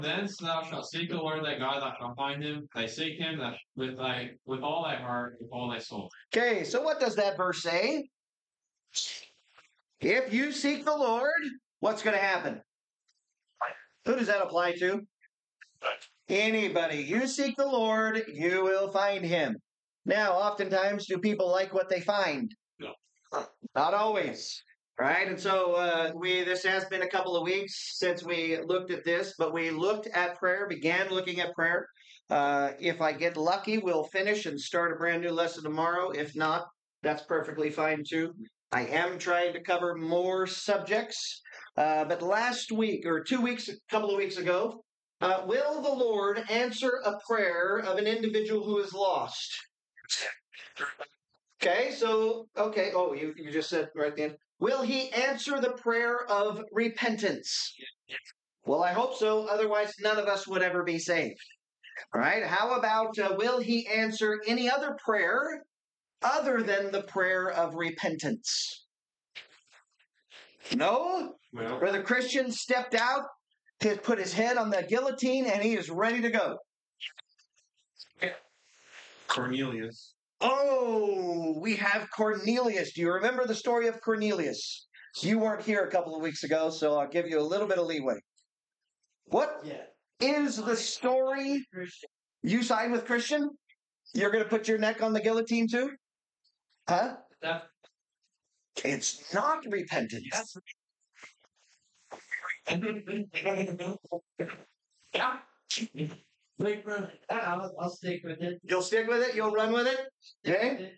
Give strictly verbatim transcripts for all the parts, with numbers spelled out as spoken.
Thence thou shalt seek the Lord thy God, thou shalt find him. Thy seek him that with thy with all thy heart, with all thy soul. Okay, so what does that verse say? If you seek the Lord, what's going to happen? Who does that apply to? Anybody. You seek the Lord, you will find him. Now, oftentimes, do people like what they find? No. Not always. Right? And so uh, we this has been a couple of weeks since we looked at this, but we looked at prayer, began looking at prayer. Uh, if I get lucky, we'll finish and start a brand new lesson tomorrow. If not, that's perfectly fine too. I am trying to cover more subjects. Uh, but last week, or two weeks, a couple of weeks ago, uh, will the Lord answer a prayer of an individual who is lost? Okay, so, okay, oh, you, you just said right then. Will he answer the prayer of repentance? Well, I hope so. Otherwise, none of us would ever be saved. All right. How about uh, will he answer any other prayer other than the prayer of repentance? No? Well, Where the Christian stepped out, to put his head on the guillotine, and he is ready to go. Cornelius. Oh, we have Cornelius. Do you remember the story of Cornelius? You weren't here a couple of weeks ago, so I'll give you a little bit of leeway. What Yeah. is the story? You side with Christian? You're going to put your neck on the guillotine too? Huh? That, It's not repentance. that's yeah. Like, bro, I'll, I'll stick with it. You'll stick with it? You'll run with it? Okay?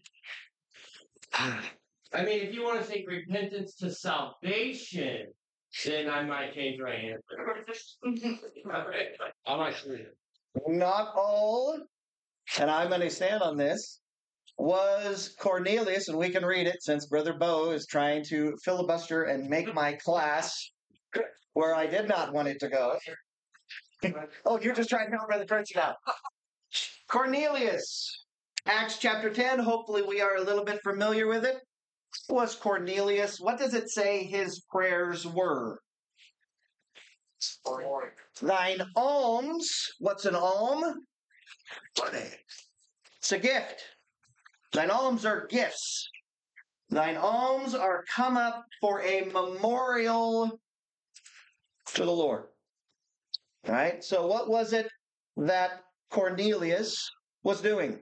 I mean, if you want to take repentance to salvation, then I might change my answer. I might change it. Not all, and I'm going to stand on this, was Cornelius, and we can read it since Brother Bo is trying to filibuster and make my class where I did not want it to go. Oh, you're just trying to help Brother Percy out. Cornelius, Acts chapter ten. Hopefully, we are a little bit familiar with it. Was Cornelius? What does it say his prayers were? Thine alms. What's an alm? It's a gift. Thine alms are gifts. Thine alms are come up for a memorial to the Lord. All right. So, what was it that Cornelius was doing?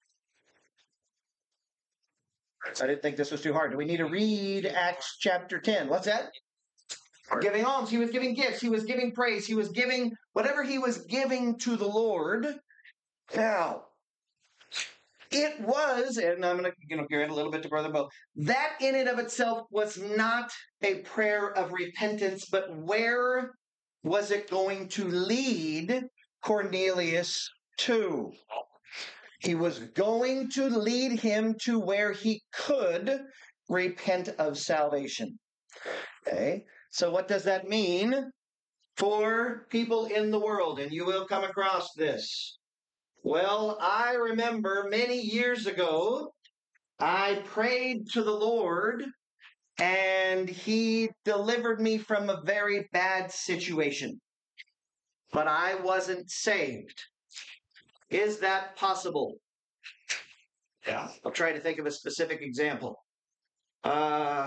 I didn't think this was too hard. Do we need to read Acts chapter ten? What's that? Giving alms. He was giving gifts. He was giving praise. He was giving whatever he was giving to the Lord. Now, it was, and I'm going to you know, give it a little bit to Brother Bo, that in and of itself was not a prayer of repentance, but where was it going to lead Cornelius to? He was going to lead him to where he could repent of salvation. Okay, so what does that mean for people in the world? And you will come across this. Well, I remember many years ago, I prayed to the Lord and he delivered me from a very bad situation, but I wasn't saved. Is that possible? Yeah. I'll try to think of a specific example. Uh,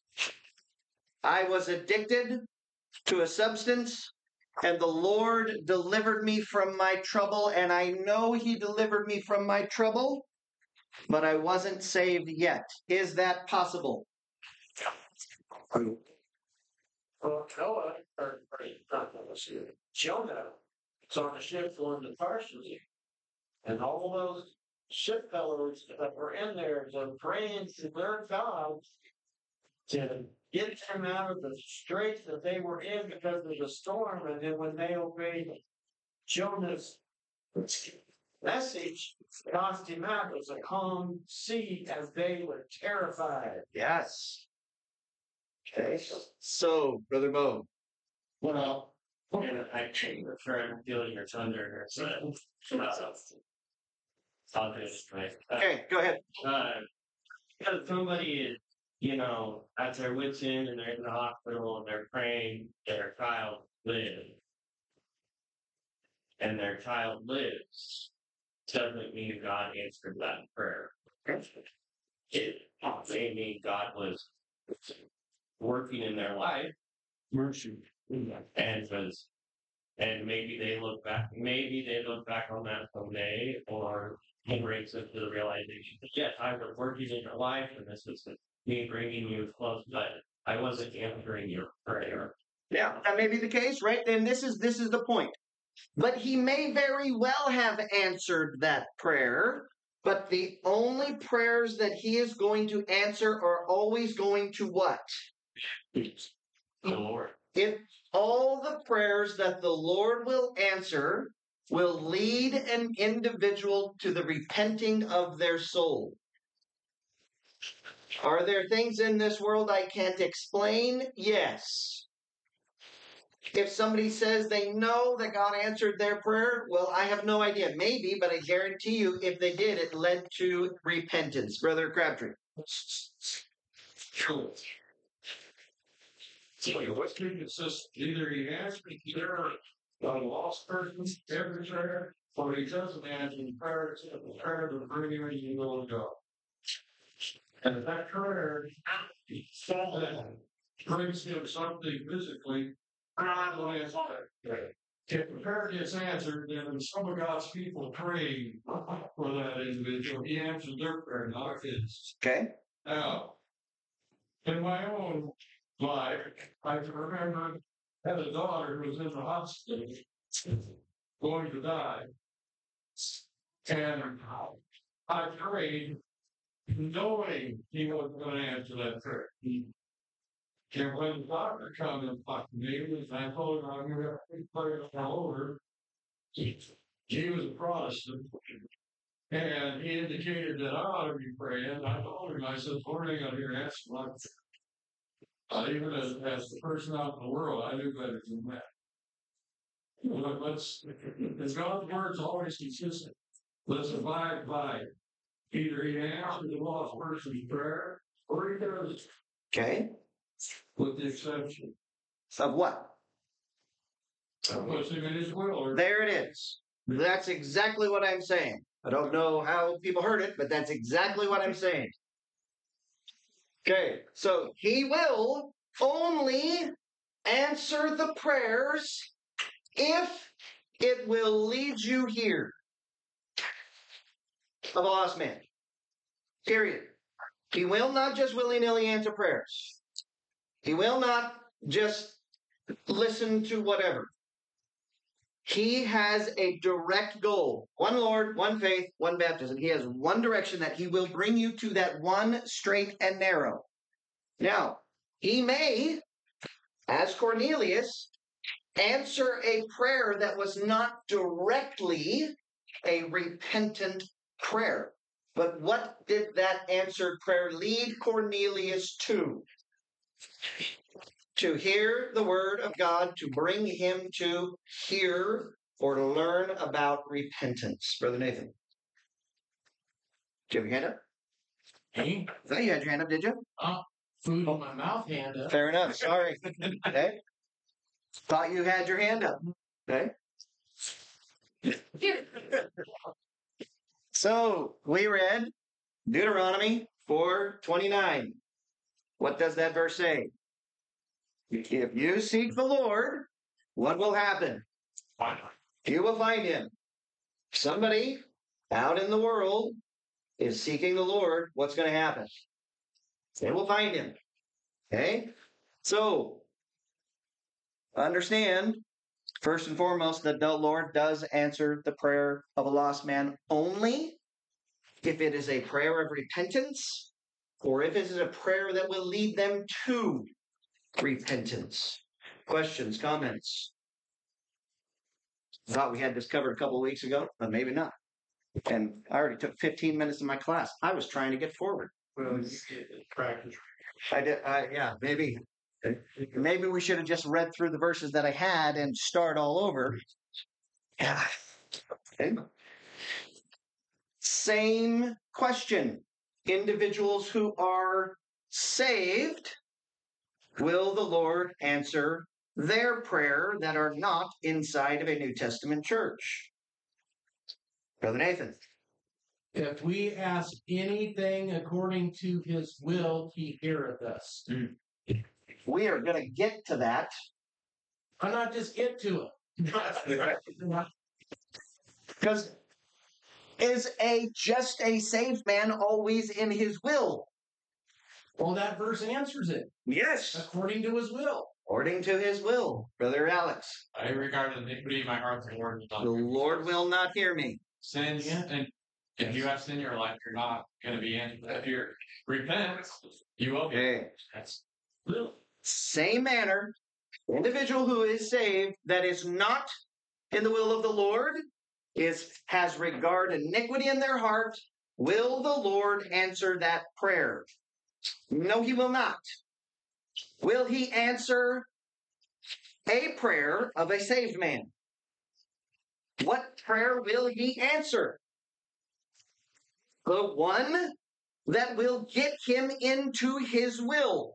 I was addicted to a substance, and the Lord delivered me from my trouble, and I know he delivered me from my trouble, but I wasn't saved yet. Is that possible? Well, Noah, or, or not Noah, Jonah, was on a ship going to Tarshish, and all those ship fellows that were in there were praying to their God to get them out of the straits that they were in because of the storm. And then when they obeyed Jonah's message, tossed him out. It was a calm sea as they were terrified. Yes. Okay. So, Brother Bo. Well, I changed the term feeling your thunder. So, uh, I'll do this right. Okay, go ahead. Uh, because somebody is, you know, at their wits' end and they're in the hospital and they're praying their child live. and their child lives, doesn't mean God answered that prayer. It may mean God was working in their life, mercy, and was, and maybe they look back, maybe they look back on that someday, or he brings them to the realization that yes, I was working in your life, and this is me bringing you close, but I wasn't answering your prayer. Yeah, that may be the case, right? Then this is this is the point. But he may very well have answered that prayer, but the only prayers that he is going to answer are always going to what? The Lord. If all the prayers that the Lord will answer will lead an individual to the repenting of their soul. Are there things in this world I can't explain? Yes. If somebody says they know that God answered their prayer, well, I have no idea. Maybe, but I guarantee you, if they did, it led to repentance. Brother Crabtree. True. So what's consistent? Either he answers prayer on a lost person every prayer, or he doesn't answer the prayer except the prayer to bring him into the will of God. And if that prayer brings him something physically, God will answer that. If the prayer gets answered, then some of God's people praying for that individual, he answered their prayer, not his. Okay. Now, in my own life, I remember I had a daughter who was in the hospital going to die. And I prayed knowing he wasn't going to answer that prayer. And when the doctor come and talked to me, and I told him I'm going to pray all over, he was a Protestant. And he indicated that I ought to be praying. I told him, I said, Lord, I got to hear answer my prayer. Uh, even as, as the person out in the world, I knew better than that. But let's, as God's word's always consistent, let's abide by it. Either he answers the lost person's prayer, or he doesn't. Okay. With the exception of what? Of puts him in his will. Or There it is. That's exactly what I'm saying. I don't know how people heard it, but that's exactly what I'm saying. Okay, so he will only answer the prayers if it will lead you here of a lost man. Period. He will not just willy-nilly answer prayers. He will not just listen to whatever. He has a direct goal. One Lord, one faith, one baptism. He has one direction that he will bring you to that one straight and narrow. Now, he may, as Cornelius, answer a prayer that was not directly a repentant prayer. But what did that answered prayer lead Cornelius to? To hear the word of God, to bring him to hear or to learn about repentance. Brother Nathan. Did you have your hand up? Hey? I thought you had your hand up, did you? Uh, food in my mouth, hand up. Fair enough. Sorry. Okay. Thought you had your hand up. Okay. So we read Deuteronomy four twenty-nine. What does that verse say? If you seek the Lord, what will happen? You will find him. Somebody out in the world is seeking the Lord. What's going to happen? They will find him. Okay? So, understand, first and foremost, that the Lord does answer the prayer of a lost man only if it is a prayer of repentance or if it is a prayer that will lead them to repentance. Questions, comments? I thought we had this covered a couple of weeks ago, but maybe not. And I already took fifteen minutes of my class. I was trying to get forward. Well, you did practice. I did. I, yeah, maybe. Maybe we should have just read through the verses that I had and start all over. Yeah. Okay. Same question. Individuals who are saved, will the Lord answer their prayer that are not inside of a New Testament church? Brother Nathan. If we ask anything according to his will, he heareth us. Mm. We are going to get to that. Why not just get to it? Because is a just a saved man always in his will? Well, that verse answers it. Yes. According to his will. According to his will. Brother Alex. I regard iniquity in my heart, the Lord will not The hear me. Lord will not hear me. Sin, Yeah. and if you have sin in your life, you're not going to be in. If you repent, you will be. Okay. That's will. Same manner, individual who is saved that is not in the will of the Lord is has regard iniquity in their heart. Will the Lord answer that prayer? No, he will not. Will he answer a prayer of a saved man? What prayer will he answer? The one that will get him into his will.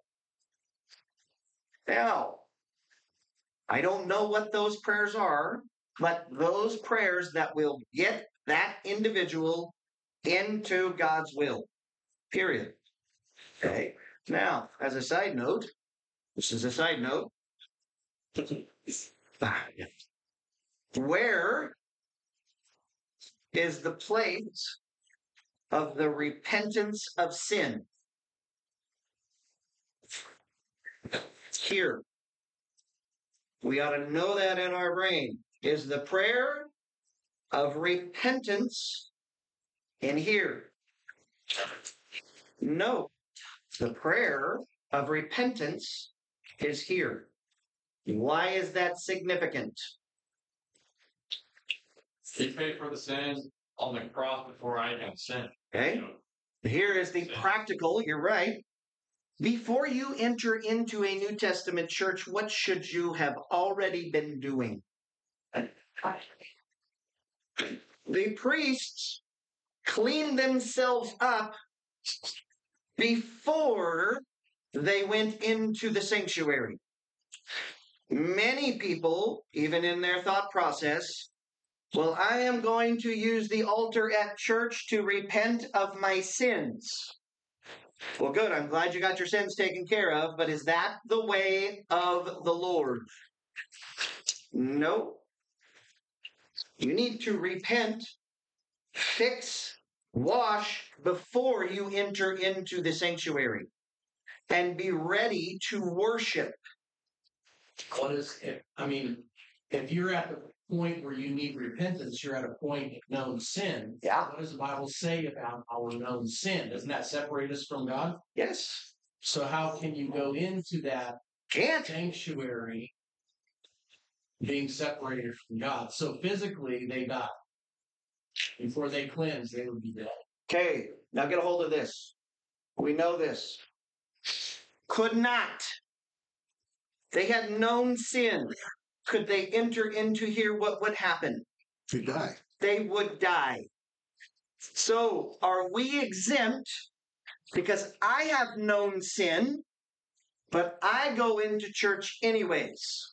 Now, I don't know what those prayers are, but those prayers that will get that individual into God's will. Period. Okay. Now, as a side note, this is a side note. Where is the place of the repentance of sin? Here. We ought to know that in our brain. Is the prayer of repentance in here? No. The prayer of repentance is here. Why is that significant? He paid for the sin on the cross before I had sin. Okay. You know, Here is the practical, you're right. Before you enter into a New Testament church, what should you have already been doing? The priests cleaned themselves up before they went into the sanctuary. Many people, even in their thought process, well, I am going to use the altar at church to repent of my sins. Well, good. I'm glad you got your sins taken care of, but is that the way of the Lord? No. You need to repent, fix, wash before you enter into the sanctuary and be ready to worship. What is it? I mean, if you're at the point where you need repentance, you're at a point of known sin. Yeah. What does the Bible say about our known sin? Doesn't that separate us from God? Yes. So how can you go into that Can't. sanctuary being separated from God? So physically, they die. Before they cleanse, they would be dead. Okay, now get a hold of this. We know this. Could not. They had known sin. Could they enter into here? What would happen? To die. They would die. So are we exempt because I have known sin, but I go into church anyways?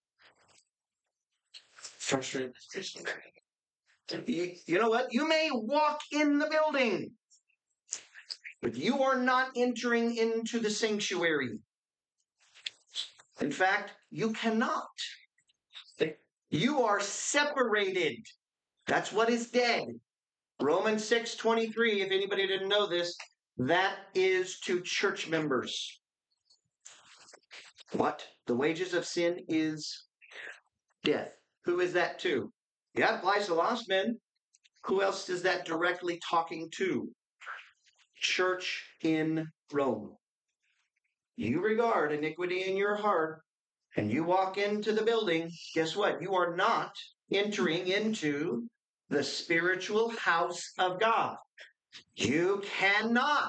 Frustrated. You, you know what? You may walk in the building, but you are not entering into the sanctuary. In fact, you cannot. You are separated. That's what is dead. Romans six twenty-three, if anybody didn't know this, that is to church members. What? The wages of sin is death. Who is that to? Yeah, it applies to lost men. Who else is that directly talking to? Church in Rome. You regard iniquity in your heart, and you walk into the building, guess what? You are not entering into the spiritual house of God. You cannot.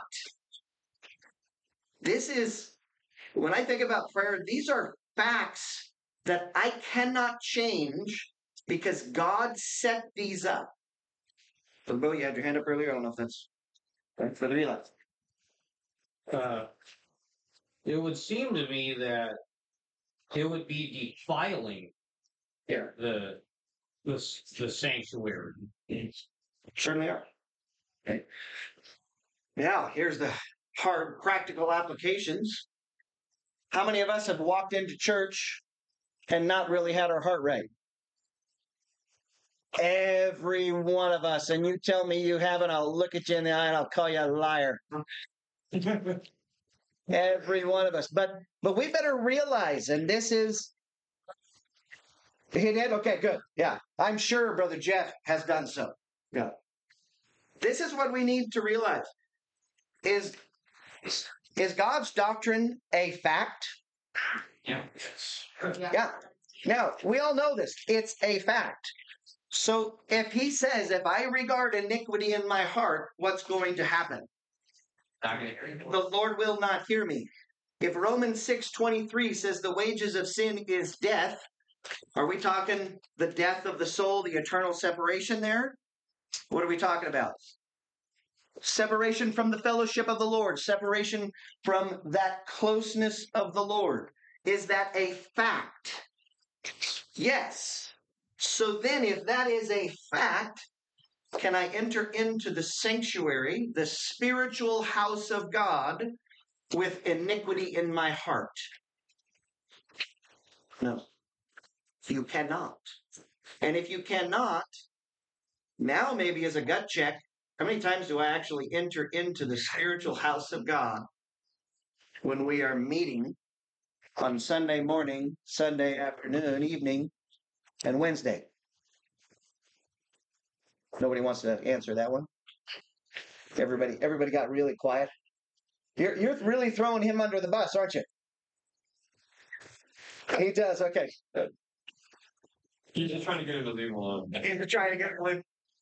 This is, when I think about prayer, these are facts that I cannot change because God set these up. So, Bo, you had your hand up earlier. I don't know if that's for the relapse. Uh, it would seem to me that it would be defiling Yeah. the the, s- the sanctuary. Certainly are. Okay. Now, here's the hard practical applications. How many of us have walked into church and not really had our heart right? Every one of us. And you tell me you haven't, I'll look at you in the eye and I'll call you a liar. Every one of us. But but we better realize, and this is he did? Okay, good. Yeah. I'm sure Brother Jeff has done so. Yeah. This is what we need to realize. Is is God's doctrine a fact? Yeah. Yeah. Now, we all know this. It's a fact. So if he says, if I regard iniquity in my heart, what's going to happen? Not gonna hear you. The Lord will not hear me. If Romans six twenty-three says the wages of sin is death, are we talking the death of the soul, the eternal separation there? What are we talking about? Separation from the fellowship of the Lord, separation from that closeness of the Lord. Is that a fact? Yes. So then, if that is a fact, can I enter into the sanctuary, the spiritual house of God, with iniquity in my heart? No. You cannot. And if you cannot, now maybe as a gut check, how many times do I actually enter into the spiritual house of God when we are meeting on Sunday morning, Sunday afternoon, evening, and Wednesday? Nobody wants to answer that one. Everybody, everybody got really quiet. You're you're really throwing him under the bus, aren't you? He does. Okay. He's just trying to get him to leave him alone. You're trying to get one.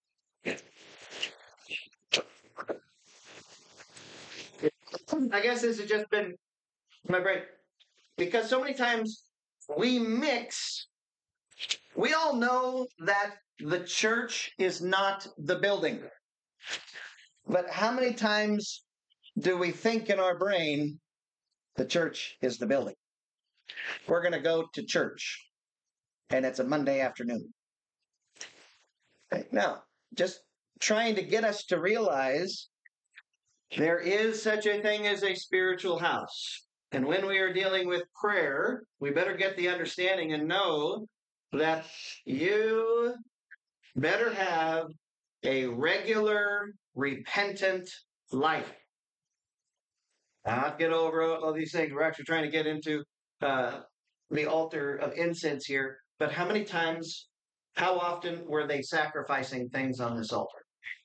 I guess this has just been my brain. Because so many times we mix, we all know that the church is not the building. But how many times do we think in our brain the church is the building? We're going to go to church, and it's a Monday afternoon. Okay, now, just trying to get us to realize there is such a thing as a spiritual house. And when we are dealing with prayer, we better get the understanding and know that you better have a regular, repentant life. Not get over all these things. We're actually trying to get into uh, the altar of incense here. But how many times, how often were they sacrificing things on this altar?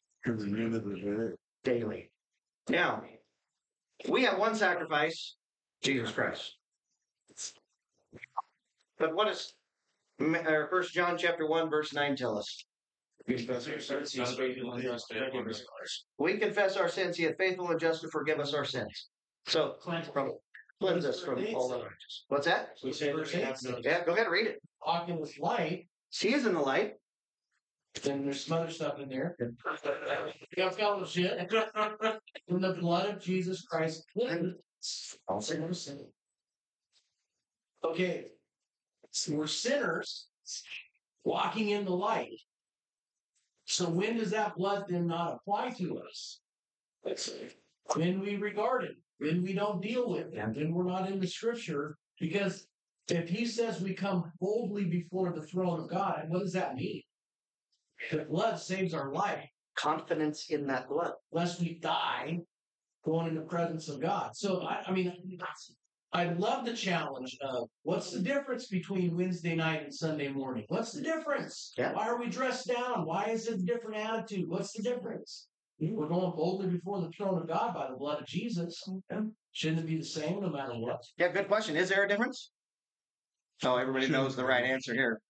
Daily. Now, we have one sacrifice, Jesus Christ. But what does First John chapter one, verse nine tell us? We confess our sins, he is faithful and just to forgive us. We confess our sins, he is faithful and just to forgive us our sins. So, from, cleanse us from all unrighteousness. What's that? We say that we have no Yeah, go ahead and read it. walking with light, She is in the light. then there's some other stuff in there. We have fellowship in the blood of Jesus Christ. Also no sin. Okay, so we're sinners walking in the light. So when does that blood then not apply to us? Let's see. When we regard it, when we don't deal with it, then we're not in the scripture. Because if he says we come boldly before the throne of God, what does that mean? The blood saves our life, Confidence in that blood. lest we die going in the presence of God. So, I, I mean, I love the challenge of what's the difference between Wednesday night and Sunday morning? What's the difference? Yeah. Why are we dressed down? Why is it a different attitude? What's the difference? We're going boldly before the throne of God by the blood of Jesus. Shouldn't it be the same no matter what? Yeah, good question. Is there a difference? Oh, everybody knows the right answer here.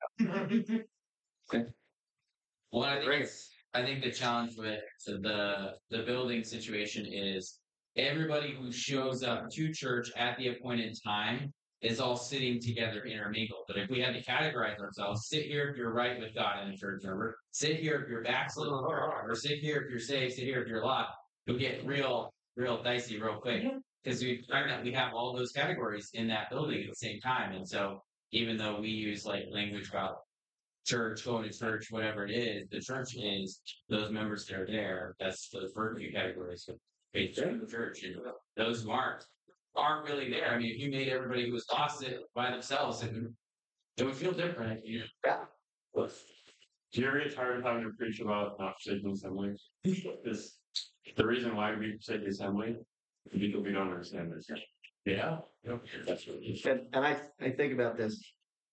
Well, I think it's, I think the challenge with the the building situation is everybody who shows up to church at the appointed time is all sitting together intermingled. But if we had to categorize ourselves, sit here if you're right with God in the church member, sit here if you're backslidden, or sit here if you're saved, sit here if you're lost, you'll get real, real dicey real quick. because we find that we have all those categories in that building at the same time. And so even though we use like language about church, going to church, whatever it is, the church is those members that are there. That's the first few categories of faith in the church. And those who aren't aren't really there. I mean, if you made everybody who was lost it by themselves, it, it would feel different. You know? Do you ever get tired of having to preach about not forsaking assembly? Because the reason why we forsake the assembly is because we don't understand this. Yeah. Yep. That's what it is. And, and I, I think about this.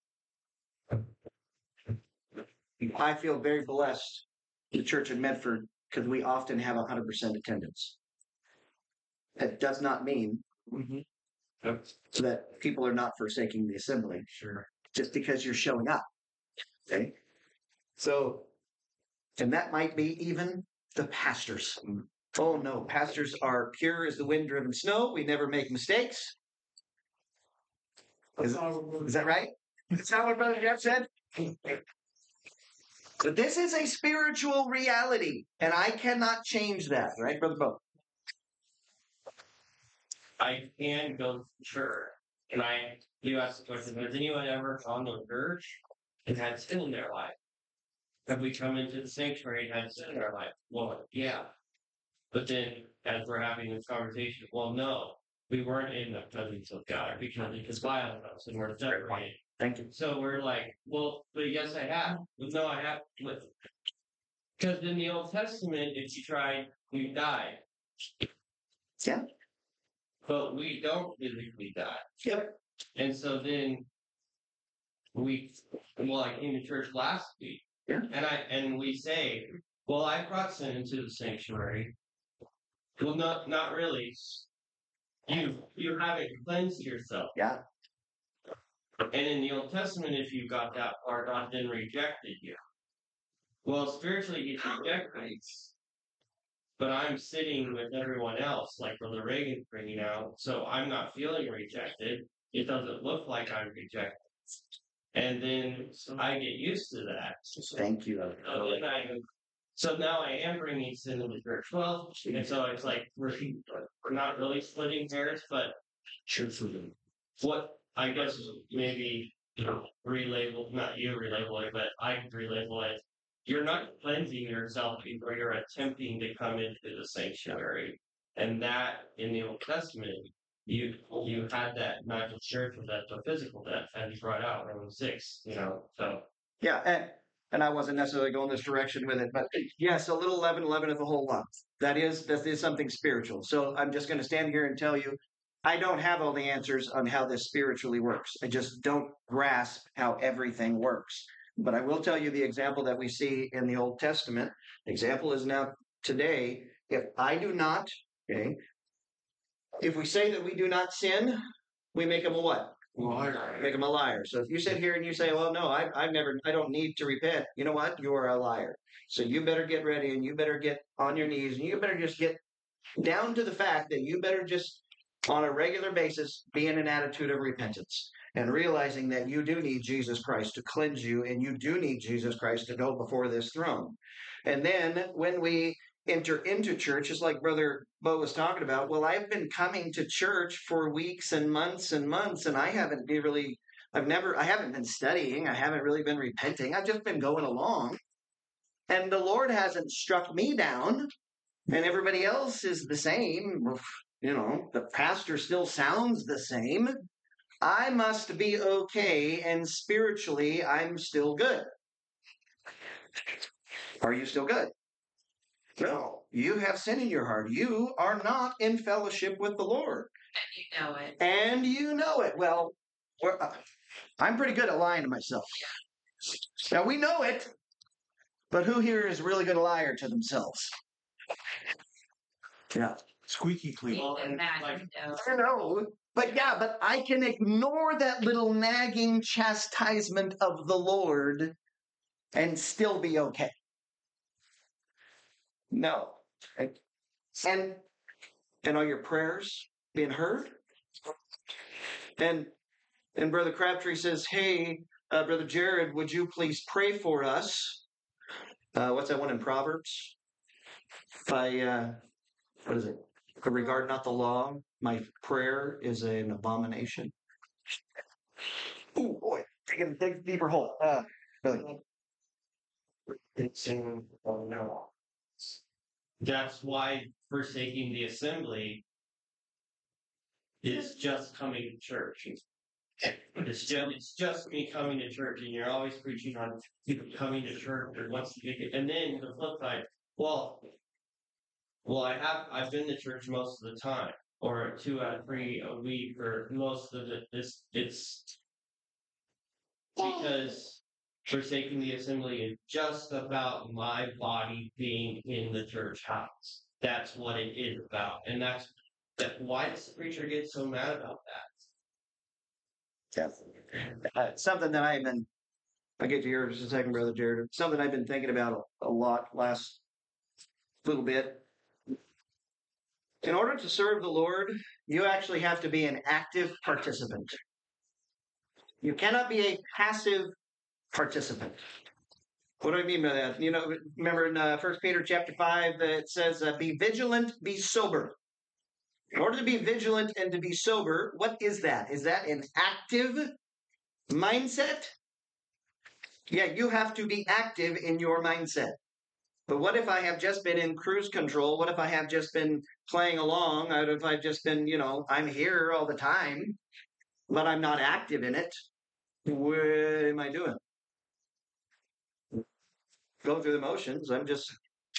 I feel very blessed, the church in Medford, because we often have one hundred percent attendance. That does not mean Yep. that people are not forsaking the assembly, Sure. just because you're showing up. Okay? So, and that might be even the pastors. Oh no, pastors are pure as the wind-driven snow. We never make mistakes. Is, is that right? Is that what Brother Jeff said? But this is a spiritual reality, and I cannot change that, right, Brother Bo? I can go to church. And I, you asked the question, has anyone ever gone to church and had sin in their life? Have we come into the sanctuary and had sin in our life? Well, yeah. But then, as we're having this conversation, well, no, we weren't in the presence of God because He defiled us and we're separated. Thank you. So we're like, well, but yes, I have. Well, no, I have. Because in the Old Testament, if you tried, you died. Yeah. But we don't physically die. Yep. And so then we, well, I came to church last week. Yeah. And I and we say, well, I brought sin into the sanctuary. Well, not not really. You you haven't cleansed yourself. Yeah. And in the Old Testament, if you got that part, God then rejected you. Well, spiritually, He rejected, but I'm sitting with everyone else, like Brother Reagan's bringing out, so I'm not feeling rejected. It doesn't look like I'm rejected. And then I get used to that. Thank you. So, then I, so now I am bringing sin into church. Well, and so it's like we're, we're not really splitting hairs, but what I guess maybe relabel, not you relabel it, but I relabel it. You're not cleansing yourself before you're attempting to come into the sanctuary. And that, in the Old Testament, you you had that not just spiritual death, but physical death, as you brought out Romans six, you know, so. Yeah, and, and I wasn't necessarily going this direction with it, but yes, a little leaven, leaven of the whole lump. That is, that is something spiritual. So I'm just going to stand here and tell you, I don't have all the answers on how this spiritually works. I just don't grasp how everything works. But I will tell you the example that we see in the Old Testament. The example is now today, if I do not, okay, if we say that we do not sin, we make him a what? Liar. Make him a liar. So if you sit here and you say, well, no, I, I've never, I don't need to repent. You know what? You are a liar. So you better get ready and you better get on your knees and you better just get down to the fact that you better just on a regular basis be in an attitude of repentance and realizing that you do need Jesus Christ to cleanse you and you do need Jesus Christ to go before this throne. And then when we enter into church, just like Brother Bo was talking about, well, I've been coming to church for weeks and months and months, and I haven't really, I've never, I haven't been studying. I haven't really been repenting. I've just been going along. And the Lord hasn't struck me down, and everybody else is the same. You know, the pastor still sounds the same. I must be okay, and spiritually, I'm still good. Are you still good? No, you have sin in your heart. You are not in fellowship with the Lord. You know it. And you know it. Well, we're, uh, I'm pretty good at lying to myself. Now, we know it, but who here is really good a liar to themselves? Yeah. Squeaky clean. Well, and Imagine, like, no. I know. But yeah, but I can ignore that little nagging chastisement of the Lord and still be okay. No. And and are your prayers being heard? And and Brother Crabtree says, hey, uh, Brother Jared, would you please pray for us? Uh, what's that one in Proverbs? By, uh, what is it? Regard not the law. My prayer is an abomination. Oh boy, take a dig deeper hole. Uh, really. It's in, oh no. That's why forsaking the assembly is just coming to church. It's just, it's just me coming to church, and you're always preaching on people coming to church or once you get it. And then the flip side, well, well, I have I've been to church most of the time, or two out of three a week, or most of it. It's it's because forsaking the assembly is just about my body being in the church house. That's what it is about, and that's that. Why does the preacher get so mad about that? Yeah. Uh, something that I've been, I'll get to yours in a second, Brother Jared. Something I've been thinking about a, a lot last little bit. In order to serve the Lord, you actually have to be an active participant. You cannot be a passive participant. What do I mean by that? You know, remember in uh, First Peter chapter five, that it says, uh, be vigilant, be sober. In order to be vigilant and to be sober, what is that? Is that an active mindset? Yeah, you have to be active in your mindset. But what if I have just been in cruise control? What if I have just been playing along? What if I've just been, you know, I'm here all the time, but I'm not active in it? What am I doing? Going through the motions. I'm just,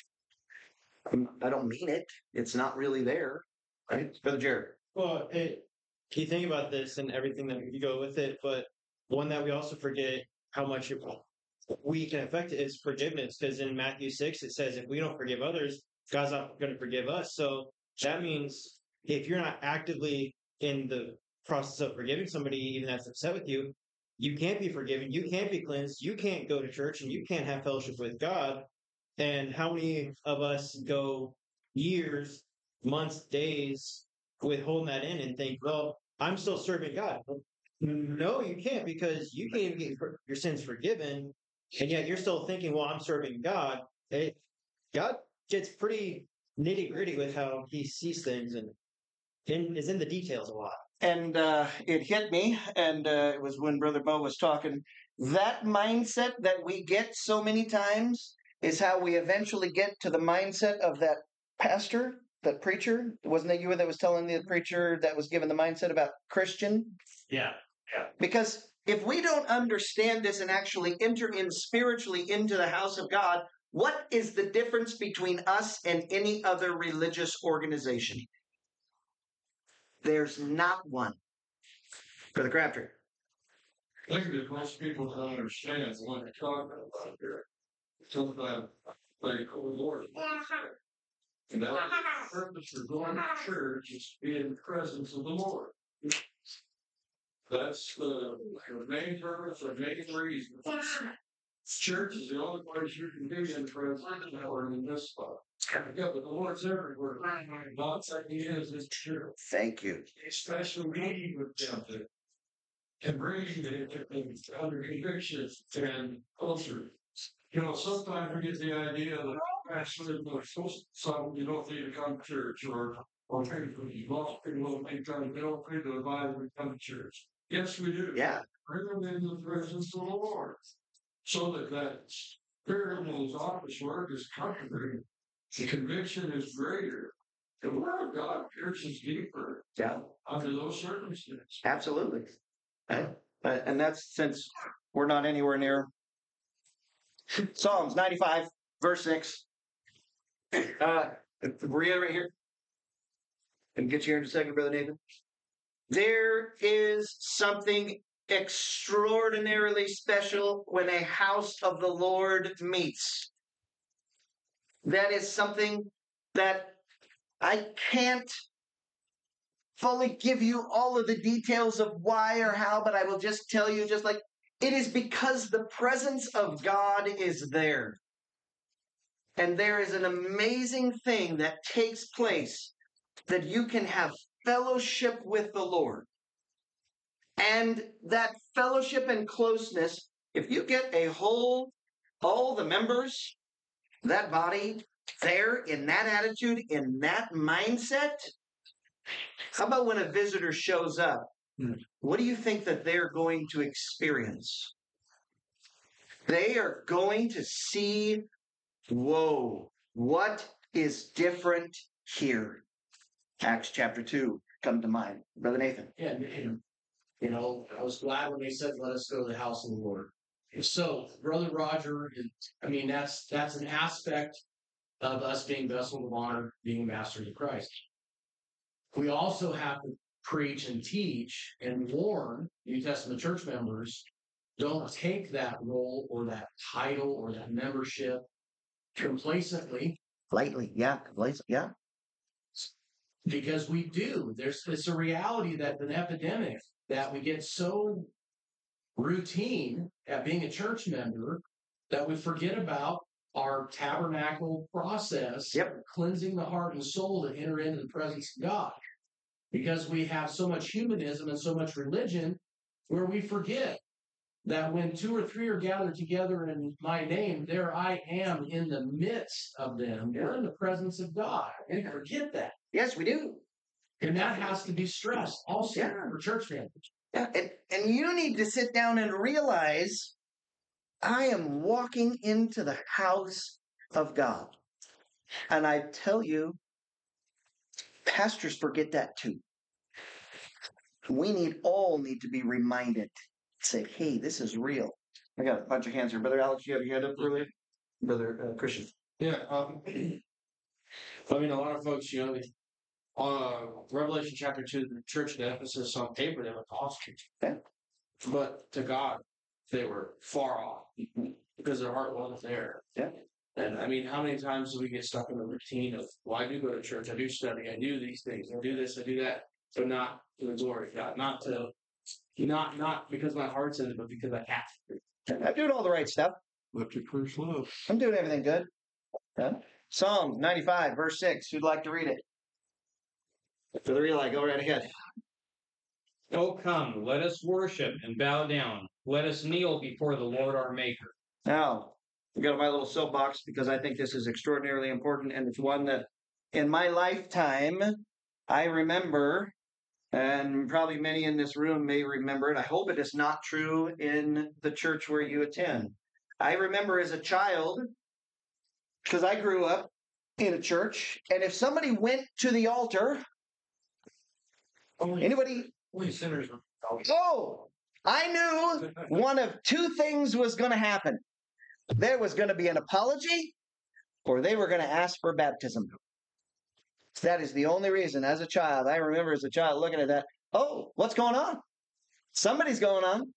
I'm, I don't mean it. It's not really there. Right? Brother Jared. Well, it, you think about this and everything that you go with it, but one that we also forget how much it, we can affect it is forgiveness. Because in Matthew six, it says if we don't forgive others, God's not going to forgive us. So that means if you're not actively in the process of forgiving somebody, even that's upset with you, you can't be forgiven. You can't be cleansed. You can't go to church and you can't have fellowship with God. And how many of us go years, months, days with holding that in and think, well, I'm still serving God. No, you can't, because you can't even get your sins forgiven, and yet you're still thinking, well, I'm serving God. It, God gets pretty nitty gritty with how he sees things, and in, is in the details a lot. And uh, it hit me, and uh, it was when Brother Bo was talking. That mindset that we get so many times is how we eventually get to the mindset of that pastor, that preacher. Wasn't it you that was telling the preacher that was given the mindset about Christian? Yeah. Because if we don't understand this and actually enter in spiritually into the house of God, what is the difference between us and any other religious organization? There's not one. Brother Crabtree. I think that most people don't understand what you're talking about here. Sometimes they call the Lord. And that the purpose for going to church is to be in the presence of the Lord. That's the, the main purpose or main reason. Church is the only place you can be in the presence of the Lord in this spot. Yeah, but the Lord's everywhere. Not saying he is, it's true. Thank you. A special meeting with them to and bringing it under convictions and closer. You know, sometimes we get the idea that pastors are supposed to some you don't need to come to church, or or people lost people don't think that they don't need to advise them to come to church. Yes, we do. Yeah. Bring them into the presence of the Lord, so that that spirit in his office work is comforting. The conviction is greater. The word of God pierces deeper. Yeah. Under those circumstances. Absolutely. And, and that's since we're not anywhere near Psalms ninety-five, verse six. Uh, reiterate here. And get you here in a second, Brother Nathan. There is something extraordinarily special when a house of the Lord meets. That is something that I can't fully give you all of the details of why or how, but I will just tell you, just like it is because the presence of God is there. And there is an amazing thing that takes place that you can have fellowship with the Lord. And that fellowship and closeness, if you get a whole, all the members, that body there in that attitude, in that mindset, how about when a visitor shows up? Hmm. What do you think that they're going to experience? They are going to see, whoa, what is different here? Acts chapter two come to mind. Brother Nathan. Yeah, and, you know, I was glad when they said, "Let us go to the house of the Lord." So, Brother Roger, is, I mean, that's that's an aspect of us being vessels of honor, being masters of Christ. We also have to preach and teach and warn New Testament church members: don't take that role or that title or that membership complacently, Lightly, yeah, complacent, yeah. because we do. There's it's a reality that an epidemic that we get so routine at being a church member that we forget about our tabernacle process, Yep. cleansing the heart and soul to enter into the presence of God. Because we have so much humanism and so much religion where we forget that when two or three are gathered together in my name, there I am in the midst of them. We're in the presence of God. We forget that. Yes, we do. And that has to be stressed also Yeah. for church members. Yeah, and, and you need to sit down and realize I am walking into the house of God. And I tell you, pastors forget that too. We need all need to be reminded. Say, hey, this is real. I got a bunch of hands here. Brother Alex, you have your hand up earlier? Brother uh, Christian. Yeah. Um, I mean, a lot of folks, you know, they- uh, Revelation chapter two, the church at Ephesus on paper, they were apostles. Yeah. But to God, they were far off because their heart wasn't there. Yeah. And I mean, how many times do we get stuck in the routine of, well, I do go to church, I do study, I do these things, I do this, I do that, but not to the glory of God, not to, not not because my heart's in it, but because I have to. I'm doing all the right stuff. Let your first love. I'm doing everything good. Yeah. Psalm ninety-five, verse six. Who'd like to read it? Brother Eli, go right ahead. Oh, come, let us worship and bow down. Let us kneel before the Lord our Maker. Now, I go to my little soapbox because I think this is extraordinarily important, and it's one that in my lifetime I remember, and probably many in this room may remember it. I hope it is not true in the church where you attend. I remember as a child, because I grew up in a church, and if somebody went to the altar, anybody, Only sinners. oh, I knew one of two things was going to happen. There was going to be an apology, or they were going to ask for baptism. That is the only reason. As a child, I remember as a child looking at that. Oh, what's going on? Somebody's going on.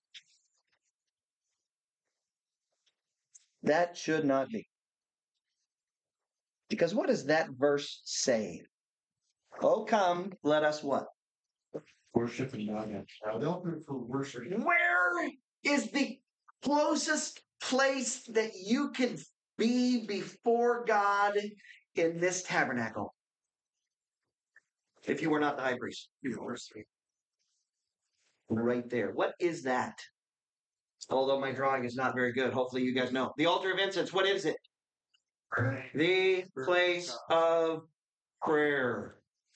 That should not be. Because what does that verse say? Oh, come, let us what? Worship and bow down. They'll do for worship. Where is the closest place that you can be before God in this tabernacle? If you were not the high priest, you were verse three. Right there. What is that? Although my drawing is not very good, hopefully you guys know. The altar of incense, what is it? The place of prayer.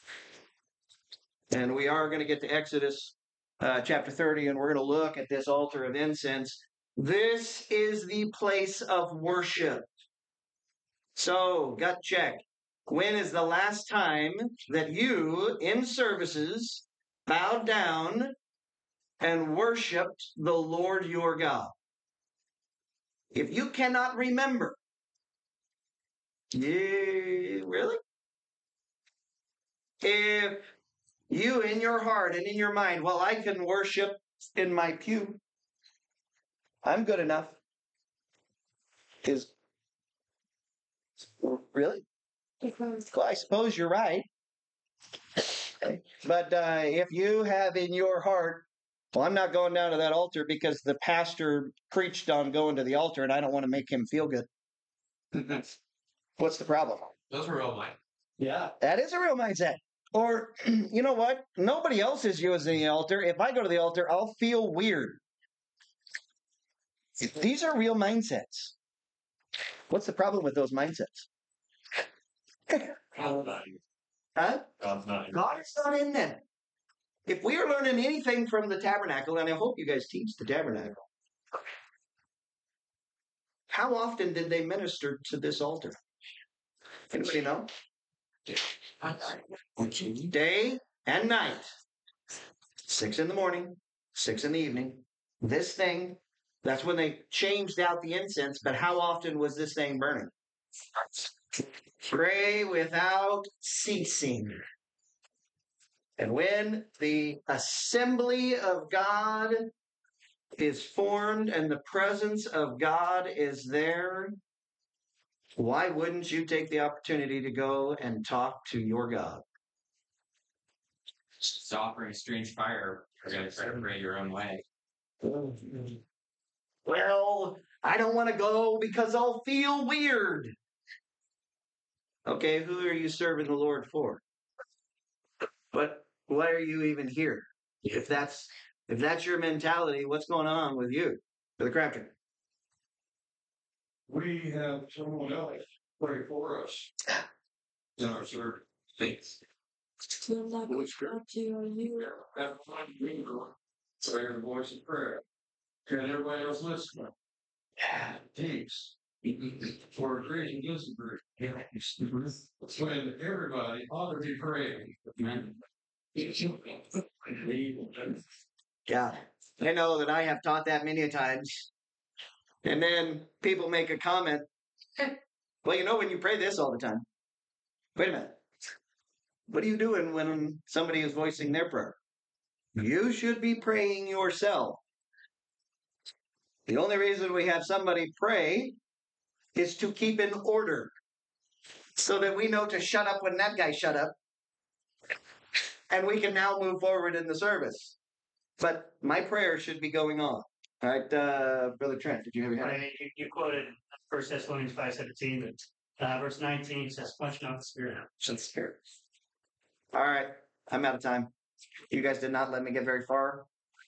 And we are going to get to Exodus uh, chapter thirty, and we're going to look at this altar of incense. This is the place of worship. So, gut check. When is the last time that you, in services, bowed down and worshiped the Lord your God? If you cannot remember, yeah, really? If you in your heart and in your mind, well, I can worship in my pew, I'm good enough. Is really? Well, I suppose you're right. Okay. But uh, if you have in your heart, well, I'm not going down to that altar because the pastor preached on going to the altar and I don't want to make him feel good. What's the problem? Those were all mine. Yeah. That is a real mindset. Or, you know what? Nobody else is using the altar. If I go to the altar, I'll feel weird. These are real mindsets. What's the problem with those mindsets? God's not in- Huh? God's not in- God is not in them. If we are learning anything from the tabernacle, and I hope you guys teach the tabernacle, how often did they minister to this altar? Anybody know? Day and night. Six in the morning, six in the evening. This thing, that's when they changed out the incense, but how often was this thing burning? Pray without ceasing. And when the assembly of God is formed and the presence of God is there, why wouldn't you take the opportunity to go and talk to your God? Just offering strange fire. You're gonna separate your own way. Well, I don't want to go because I'll feel weird. Okay, who are you serving the Lord for? But why are you even here? If that's if that's your mentality, what's going on with you, Brother Crabtree? We have someone else pray for us in our service. Thanks. Holy Spirit. Have fun being going. So I hear the voice of prayer. And everybody else listening. Thanks. For agreeing to disagree. When everybody ought to be praying. Amen. Yeah, I know that I have taught that many a times. And then people make a comment. Well, you know, when you pray this all the time. Wait a minute. What are you doing when somebody is voicing their prayer? You should be praying yourself. The only reason we have somebody pray is to keep in order so that we know to shut up when that guy shut up. And we can now move forward in the service. But my prayer should be going on. All right, uh, Brother Trent, did you have your hand? Right, you, you quoted First Thessalonians five seventeen, uh, verse nineteen says, "Quench not the spirit." Shut the spirit. All right, I'm out of time. You guys did not let me get very far.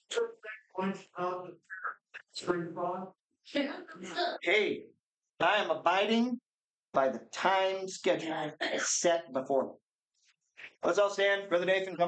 Spring fog. Hey, I am abiding by the time schedule set before me. Let's all stand. Brother Nathan, come.